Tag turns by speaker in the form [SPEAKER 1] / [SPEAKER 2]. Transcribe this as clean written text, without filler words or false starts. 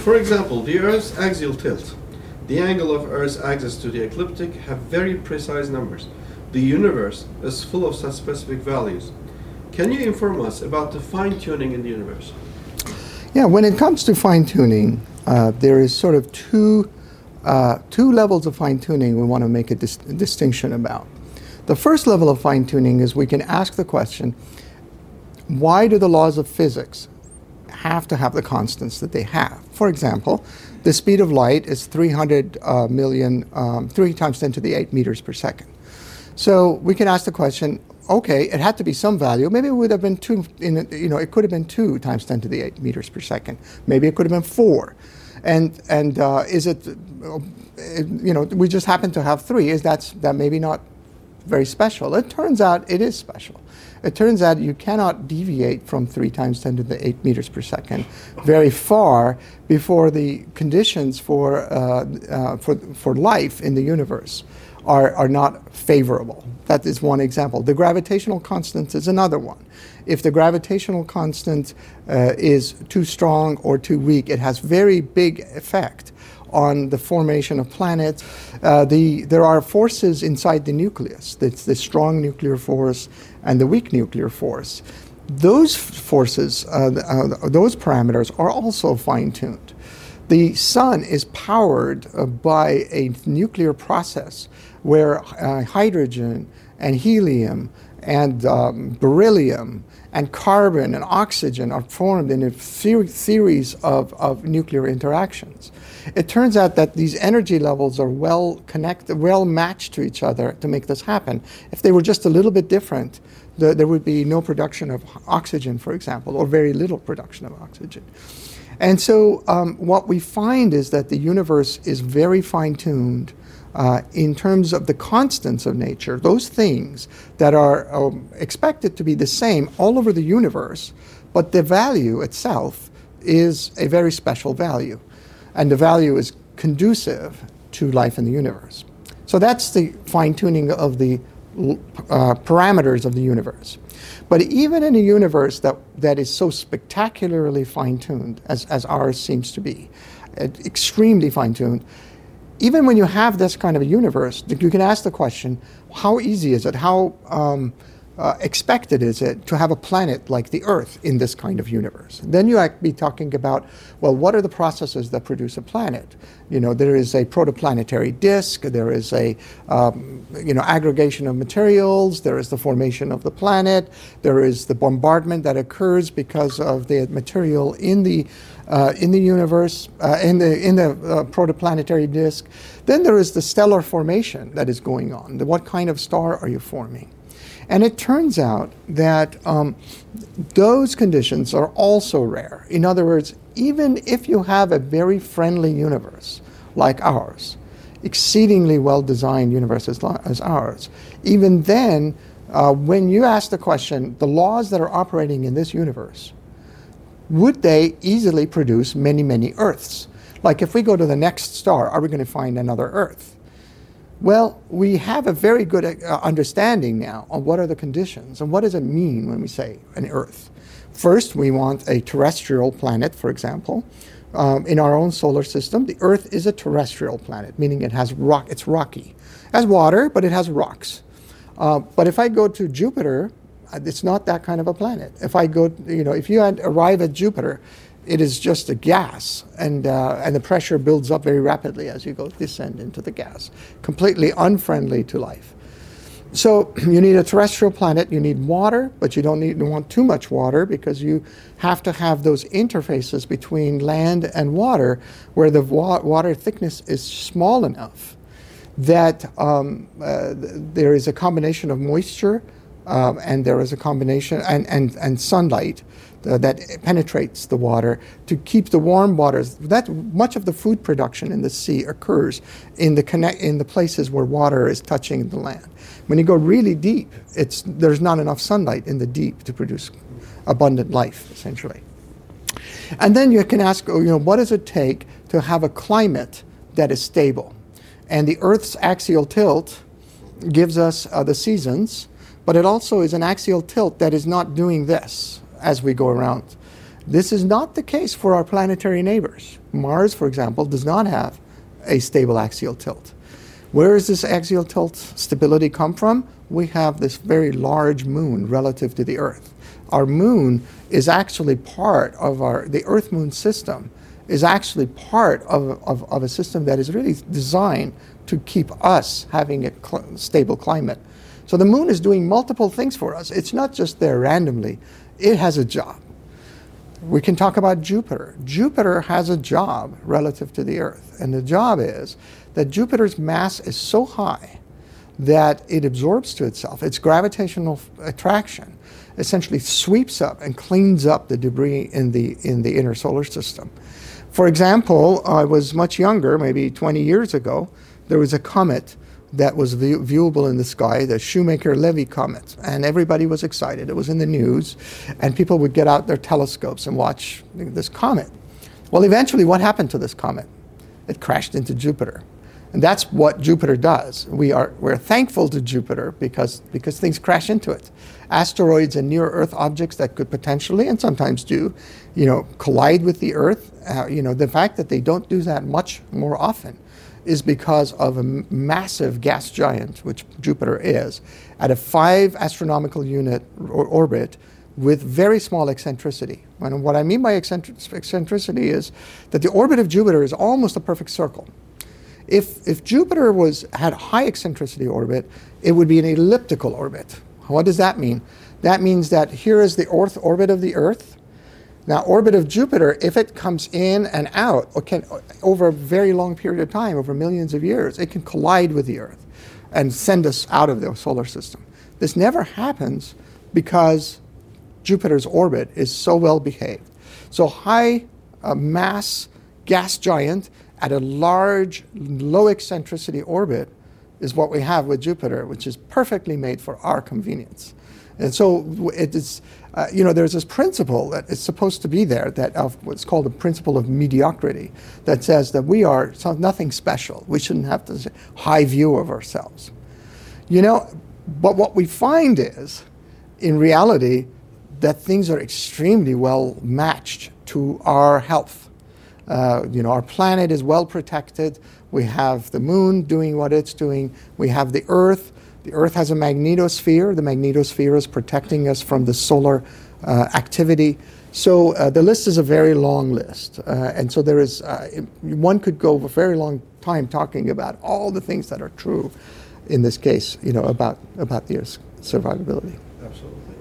[SPEAKER 1] For example, the Earth's axial tilt, the angle of Earth's axis to the ecliptic have very precise numbers. The universe is full of such specific values. Can you inform us about the fine-tuning in the universe?
[SPEAKER 2] Yeah, when it comes to fine-tuning, there is sort of two levels of fine-tuning we want to make a distinction about. The first level of fine-tuning is we can ask the question, why do the laws of physics have to have the constants that they have? For example, the speed of light is 300 million, 3 times 10 to the 8 meters per second. So we can ask the question, okay, it had to be some value. Maybe it would have been 2, it could have been 2 times 10 to the 8 meters per second. Maybe it could have been 4. And is it, we just happen to have 3. Is that maybe not very special? It turns out it is special. It turns out you cannot deviate from 3 times 10 to the 8 meters per second very far before the conditions for life in the universe are not favorable. That is one example. The gravitational constant is another one. If the gravitational constant is too strong or too weak, it has very big effect on the formation of planets. There are forces inside the nucleus. That's the strong nuclear force and the weak nuclear force. Those forces, those parameters are also fine-tuned. The sun is powered by a nuclear process where hydrogen and helium and beryllium and carbon and oxygen are formed in a series of nuclear interactions. It turns out that these energy levels are well connected, well matched to each other to make this happen. If they were just a little bit different, there would be no production of oxygen, for example, or very little production of oxygen. And so what we find is that the universe is very fine-tuned in terms of the constants of nature, those things that are expected to be the same all over the universe, but the value itself is a very special value. And the value is conducive to life in the universe. So that's the fine-tuning of the parameters of the universe. But even in a universe that is so spectacularly fine-tuned, as ours seems to be, extremely fine-tuned, even when you have this kind of a universe, you can ask the question, how easy is it, how expected is it to have a planet like the Earth in this kind of universe? Then you might be talking about, well, what are the processes that produce a planet? There is a protoplanetary disk, there is a aggregation of materials, there is the formation of the planet, there is the bombardment that occurs because of the material in the universe, in the protoplanetary disk. Then there is the stellar formation that is going on. What kind of star are you forming? And it turns out that those conditions are also rare. In other words, even if you have a very friendly universe like ours, exceedingly well-designed universe as ours, even then, when you ask the question, the laws that are operating in this universe, would they easily produce many, many Earths? Like if we go to the next star, are we going to find another Earth? Well, we have a very good understanding now of what are the conditions and what does it mean when we say an Earth. First, we want a terrestrial planet, for example. In our own solar system, the Earth is a terrestrial planet, meaning it has it's rocky. It has water, but it has rocks. But if I go to Jupiter, it's not that kind of a planet. If I go, if you arrive at Jupiter, it is just a gas, and the pressure builds up very rapidly as you descend into the gas, completely unfriendly to life. So you need a terrestrial planet, you need water, but you don't want too much water because you have to have those interfaces between land and water where the water thickness is small enough that there is a combination of moisture and there is a combination and sunlight that penetrates the water to keep the warm waters. That much of the food production in the sea occurs in the places where water is touching the land. When you go really deep, there's not enough sunlight in the deep to produce abundant life, essentially. And then you can ask, what does it take to have a climate that is stable? And the Earth's axial tilt gives us the seasons, but it also is an axial tilt that is not doing this as we go around. This is not the case for our planetary neighbors. Mars, for example, does not have a stable axial tilt. Where does this axial tilt stability come from? We have this very large moon relative to the Earth. Our moon is actually part of the Earth-Moon system, is actually part of a system that is really designed to keep us having a stable climate. So the moon is doing multiple things for us. It's not just there randomly. It has a job. We can talk about Jupiter. Jupiter has a job relative to the Earth, and the job is that Jupiter's mass is so high that it absorbs to itself. Its gravitational attraction essentially sweeps up and cleans up the debris in the inner solar system. For example, I was much younger, maybe 20 years ago, there was a comet that was viewable in the sky, the Shoemaker-Levy comet, and everybody was excited. It was in the news, and people would get out their telescopes and watch this comet. Well, eventually, what happened to this comet? It crashed into Jupiter. And that's what Jupiter does. We're thankful to Jupiter because things crash into it. Asteroids and near-Earth objects that could potentially, and sometimes do, collide with the Earth. The fact that they don't do that much more often is because of a massive gas giant, which Jupiter is, at a 5 astronomical unit orbit with very small eccentricity. And what I mean by eccentricity is that the orbit of Jupiter is almost a perfect circle. If Jupiter had a high eccentricity orbit, it would be an elliptical orbit. What does that mean? That means that here is the orbit of the Earth. Now, orbit of Jupiter, if it comes in and out, over a very long period of time, over millions of years, it can collide with the Earth and send us out of the solar system. This never happens because Jupiter's orbit is so well behaved. So high mass gas giant at a large, low eccentricity orbit is what we have with Jupiter, which is perfectly made for our convenience. And so it is, there's this principle that is supposed to be there, that of what's called the principle of mediocrity, that says that we are nothing special. We shouldn't have this high view of ourselves. But what we find is, in reality, that things are extremely well matched to our health. Our planet is well protected. We have the moon doing what it's doing. We have the Earth. The Earth has a magnetosphere. The magnetosphere is protecting us from the solar activity. So the list is a very long list. And so there is, one could go a very long time talking about all the things that are true in this case, about the Earth's survivability.